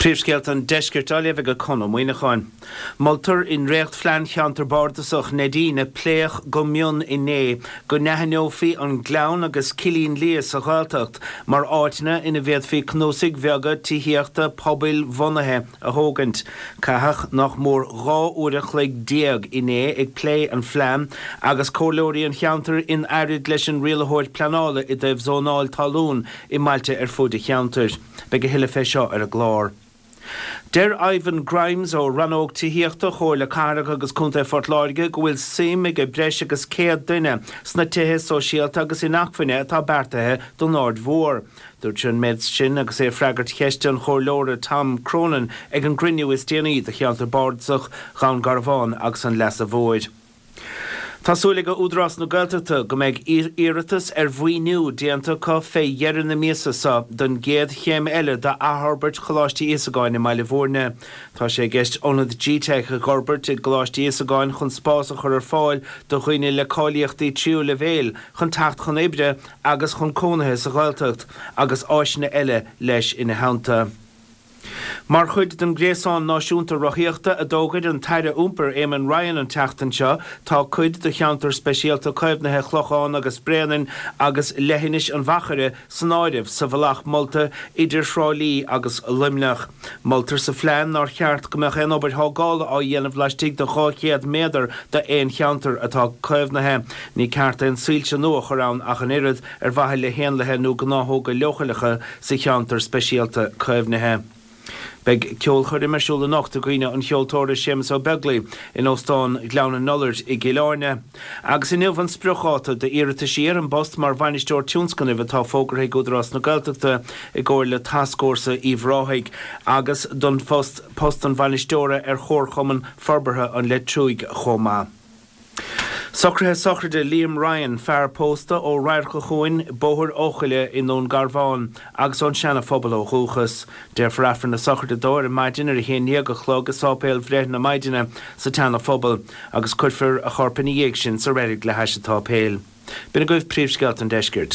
Príomhscéalt an deiscirt aileh go conam muoineáin. Moltar in récht flean cheantar bardasach nadína pléach go mion iné go nehanneofaí an glán agus cilín lías a ghaltacht mar áitna ina bhéad fí cnósigh bheaga tíhíochta pobail vonathe a hógant. Caithach nach mór rá uairach le déag iné ag plé an flean agus cóirleoirí an cheantar in airid leis an rialaitheoirt pleanála i dtobh zónáil talún i mailte ar fud i cheantar. Beidh go hiile fé seo ar a glár. Der Ivan Grimes ó ranóg tíhíochta chóir le carach agus cúnta Fort Láirge go bhfuil simig go breis agus céad duine sna tithe sóisialta agus in achfaine atá beartathe do Nord Mhór. Dúirt sin méid sin agus é freagart cheiste an chomhlóra Tom Cronin ag an grinniú is déanaí de cheantar bardasach gan Garbhán agus an leas a bhóid. Tásúlaigh údrás na Gaeltachta go mbeidh iiritas ar bhuainiú déanta có fé dhearan na míosa don géad chéim eile de Aharbert choláistí Íosagáin i Mbaile Mhórna. Tá sé gceist ónad G-Tech a Gorbert i choláistí Íosagáin chun spása chur ar fáil do chuoine le cáilíochtaí tríú le bhéal chun teacht chun ébre agus chun cónathe sa Gaeltacht agus áisina eile leis ina hainta. Mar chuid den gréasán náisiúnta rothíochta a dógad an taire úmper Éamonn Ryan an teachtan seo tá cuid do cheantar speisialta coimhnathe chlochán agus breanan agus lehinis an bhachare san áirimh sa bhfealach molta idir sráilí agus limneach. Moltar sa phlean nar cheart go meach obair hágála á dhéanamh leistigh do 500 méadar de éon cheantar atá coimhnathe. Ní cearta an sílte nua chorán ach an irid ar bhaithe le héanlathe nó gnáthóga leochalacha sa cheantar speisialta coimhnathe. Beidh ceol chuir imeisiúla nacht a gcuoine an cheoltóir Seamus Ó Begley in Óstán Gleanna Nullard i Gíleárne. Agus in nuamh an sprucháta de iarrata siar an bost mar bhainisteoir tiúnscanibh atá fógrathe údarás na Gaeltachta i gcóir le taiscórsa íomhráithaigh agus don post an bhainisteóra ar chóirchuman forbartha an le trúig chomá. Socrthe Liam Ryan fear pósta ó Raircha Chúin bóthir óchaile in ón Garbhán agus an seanna phobal ó Chúchas. Deir frafran na socrthe dóir in maidin ar a chéad go chlog a sápéil bhreith na maidine sa teanna phobal agus cuirfir a chorpaní dhéag sin sa réirigh le heise tá péil. Bina goibh príomhscéalt an deiscirt.